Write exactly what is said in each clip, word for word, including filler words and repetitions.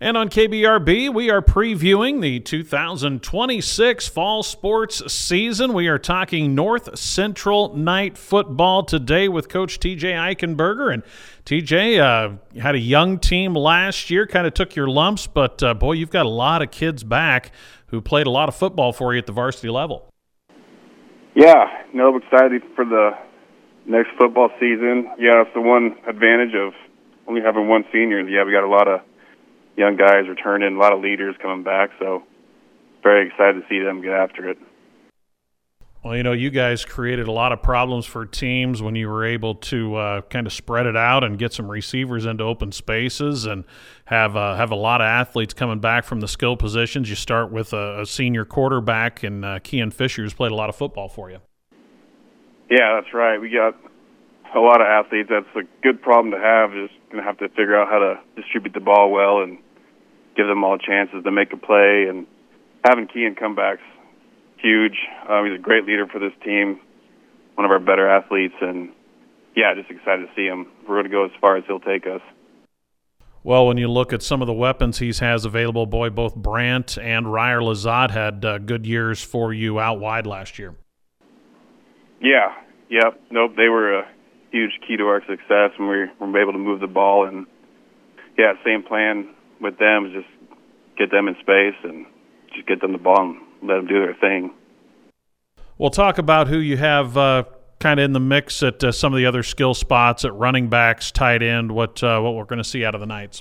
And on K B R B, we are previewing the two thousand twenty-six fall sports season. We are talking North Central Night Football today with Coach T J Eichenberger. And T J, uh, had a young team last year, kind of took your lumps, but uh, boy, you've got a lot of kids back who played a lot of football for you at the varsity level. Yeah, no, I'm excited for the next football season. Yeah, it's the one advantage of only having one senior. Yeah, we got a lot of young guys returning, a lot of leaders coming back, so very excited to see them get after it. Well, you know, you guys created a lot of problems for teams when you were able to uh, kind of spread it out and get some receivers into open spaces and have uh, have a lot of athletes coming back from the skill positions. You start with a, a senior quarterback in uh, Kean Fisher, who's played a lot of football for you. Yeah, that's right. We got a lot of athletes. That's a good problem to have. Just going to have to figure out how to distribute the ball well and give them all chances to make a play. And having Kean come back's huge. Um, he's a great leader for this team, one of our better athletes, and yeah, just excited to see him. We're going to go as far as he'll take us. Well, when you look at some of the weapons he has available, boy, both Brandt and Ryer Lazat had uh, good years for you out wide last year. Yeah, yep, nope, they were a huge key to our success when we were able to move the ball, and yeah, same plan with them, just get them in space and just get them the ball and let them do their thing. We'll talk about who you have uh, kind of in the mix at uh, some of the other skill spots at running backs, tight end, what uh, what we're going to see out of the Knights.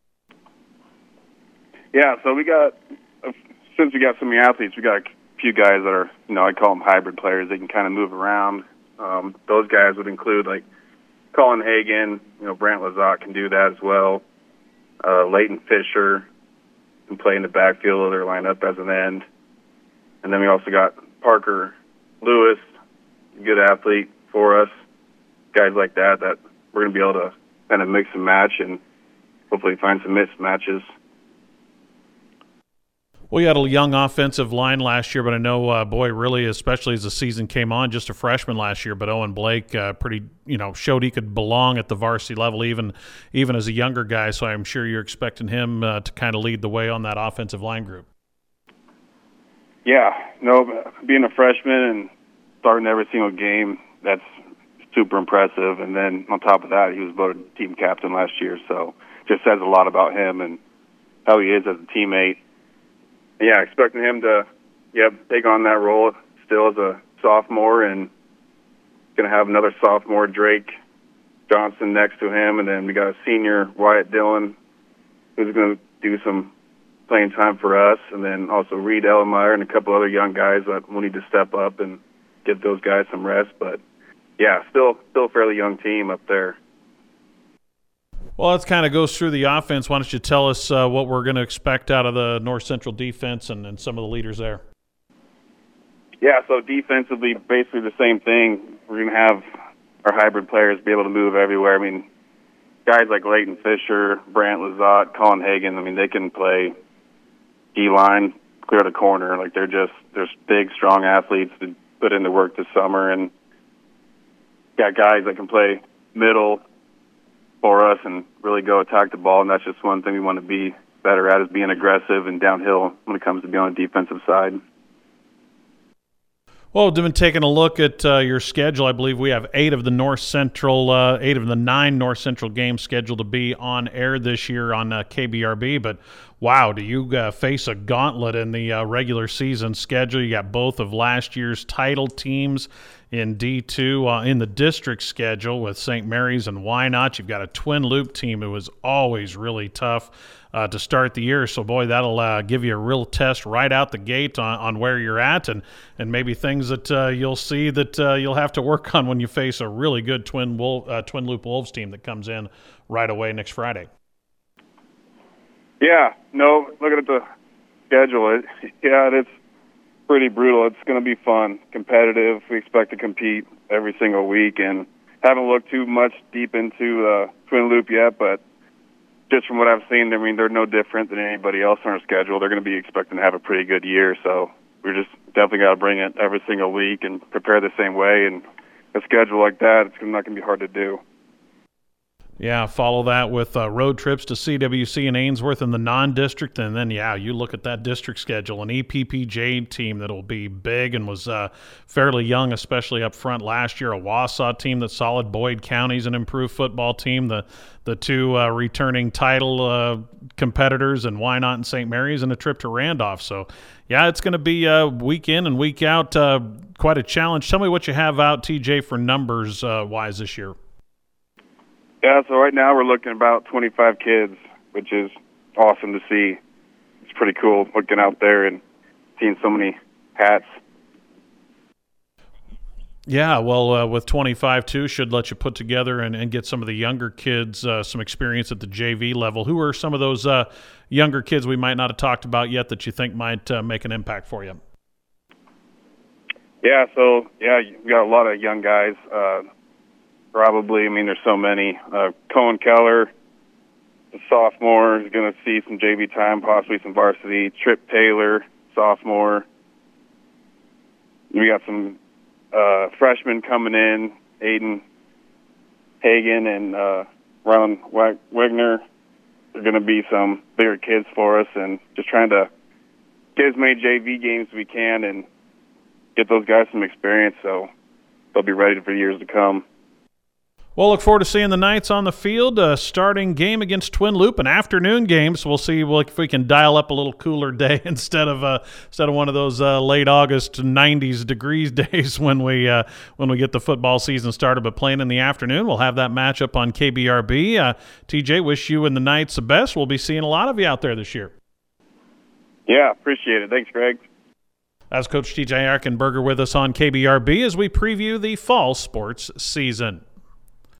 Yeah, so we got, uh, since we got so many athletes, we got a few guys that are, you know, I call them hybrid players. They can kind of move around. Um, those guys would include, like, Colin Hagan, you know, Brandt Lazat can do that as well. Uh, Leighton Fisher can play in the backfield or line up as an end. And then we also got Parker Lewis, a good athlete for us, guys like that, that we're going to be able to kind of mix and match and hopefully find some mismatches. Well, you had a young offensive line last year, but I know, uh, boy, really, especially as the season came on, just a freshman last year, but Owen Blake uh, pretty, you know, showed he could belong at the varsity level even even as a younger guy, so I'm sure you're expecting him uh, to kind of lead the way on that offensive line group. Yeah, no, being a freshman and starting every single game, that's super impressive. And then on top of that, he was voted team captain last year, so just says a lot about him and how he is as a teammate. Yeah, expecting him to, yep, take on that role still as a sophomore, and going to have another sophomore, Drake Johnson, next to him, and then we got a senior, Wyatt Dillon, who's going to do some playing time for us, and then also Reed Ellemeyer and a couple other young guys that will need to step up and give those guys some rest. But yeah, still still a fairly young team up there. Well, that kind of goes through the offense. Why don't you tell us uh, what we're going to expect out of the North Central defense and, and some of the leaders there? Yeah, so defensively, basically the same thing. We're going to have our hybrid players be able to move everywhere. I mean, guys like Leighton Fisher, Brandt Lazat, Colin Hagan, I mean, they can play D-line, clear the corner. Like, they're just, they're big, strong athletes that put in the work this summer, and got guys that can play middle for us and really go attack the ball, and that's just one thing we want to be better at, is being aggressive and downhill when it comes to being on the defensive side. Well, we've been taking a look at uh, your schedule. I believe we have eight of the North Central, uh, eight of the nine North Central games scheduled to be on air this year on uh, K B R B. But wow, do you uh, face a gauntlet in the uh, regular season schedule? You got both of last year's title teams in D two uh, in the district schedule with Saint Mary's and Wynot. You've got a Twin Loop team who was always really tough uh, to start the year. So, boy, that'll uh, give you a real test right out the gate on, on where you're at, and, and maybe things that uh, you'll see that uh, you'll have to work on when you face a really good Twin, Wolf, uh, Twin Loop Wolves team that comes in right away next Friday. Yeah, no, looking at the schedule, it, yeah, it's pretty brutal. It's going to be fun, competitive. We expect to compete every single week, and haven't looked too much deep into uh, Twin Loop yet, but just from what I've seen, I mean, they're no different than anybody else on our schedule. They're going to be expecting to have a pretty good year, so we're just definitely got to bring it every single week and prepare the same way, and a schedule like that, it's not going to be hard to do. Yeah, follow that with uh, road trips to C W C and Ainsworth in the non-district, and then, yeah, you look at that district schedule, an E P P J team that'll be big and was uh, fairly young, especially up front last year, a Wausau team that's solid, Boyd County's an improved football team, the the two uh, returning title uh, competitors, and Wynot and Saint Mary's, and a trip to Randolph. So, yeah, it's going to be uh, week in and week out, uh, quite a challenge. Tell me what you have out, T J, for numbers-wise uh, this year. Yeah, so right now we're looking at about twenty-five kids, which is awesome to see. It's pretty cool looking out there and seeing so many hats. Yeah, well, uh, with twenty-five, too, should let you put together and, and get some of the younger kids uh, some experience at the J V level. Who are some of those uh, younger kids we might not have talked about yet that you think might uh, make an impact for you? Yeah, so, yeah, we got a lot of young guys. Uh, Probably, I mean, there's so many. Uh, Cohen Keller, the sophomore, is going to see some J V time, possibly some varsity. Trip Taylor, sophomore. We got some uh, freshmen coming in, Aiden Hagan and uh, Rylan Wegner. They're going to be some bigger kids for us, and just trying to get as many J V games as we can and get those guys some experience so they'll be ready for years to come. Well, look forward to seeing the Knights on the field. Uh, starting game against Twin Loop, an afternoon game, so we'll see if we can dial up a little cooler day instead of uh, instead of one of those uh, late August nineties degrees days when we uh, when we get the football season started. But playing in the afternoon, we'll have that matchup on K B R B. Uh, T J, wish you and the Knights the best. We'll be seeing a lot of you out there this year. Yeah, appreciate it. Thanks, Greg. That's Coach T J Arkenberger with us on K B R B as we preview the fall sports season.